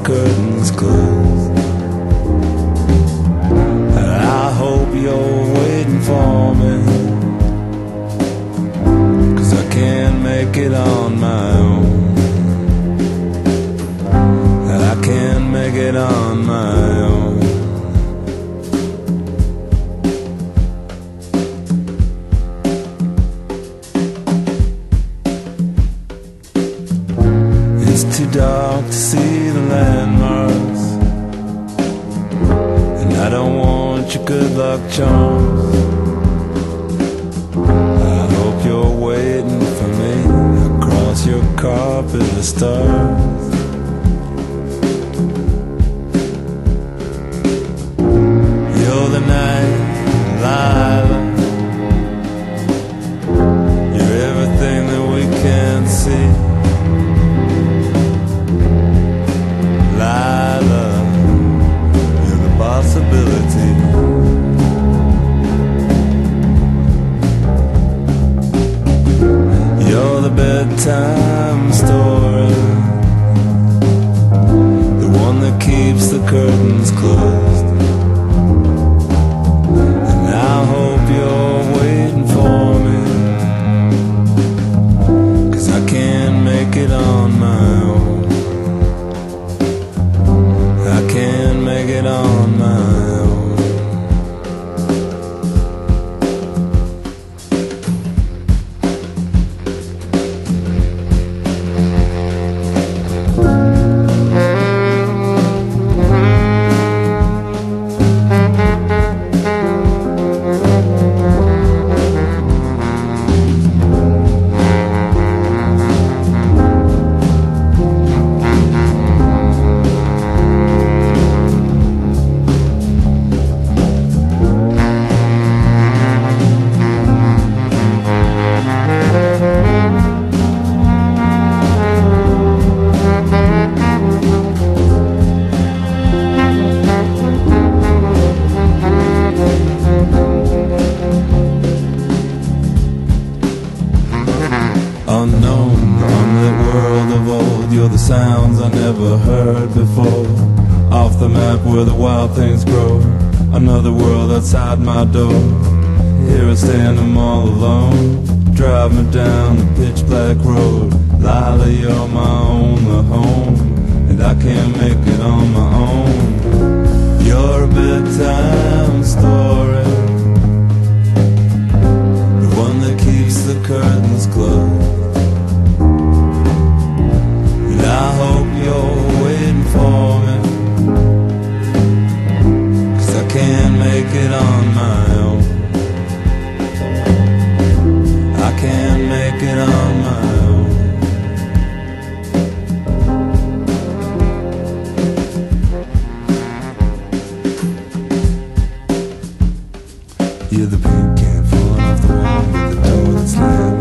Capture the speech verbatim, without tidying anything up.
curtains closed. I hope you're waiting for me, 'cause I can't make it on my own. I can't make it on my own. It's too dark to see the landmarks, and I don't want your good luck charms. I hope you're waiting for me across your carpet of stars. You're the night, Lila. You're everything that we can't see. Lila, you're the possibility. You're the bedtime story, the one that keeps the curtains closed. And I hope you're waiting for me, 'cause I can't make it on my own. I can't make it on my own. Unknown, unlit world of old, you're the sounds I never heard before. Off the map where the wild things grow, another world outside my door. Here I stand, I'm all alone, drive me down the pitch black road. Lila, you're my only home, and I can't make it on my own. You're a bedtime story, the one that keeps the curtains closed. I hope you're waiting for me, 'cause I can't make it on my own. I can't make it on my own. You're the paint can falling off the wall, you're the door that's slamming.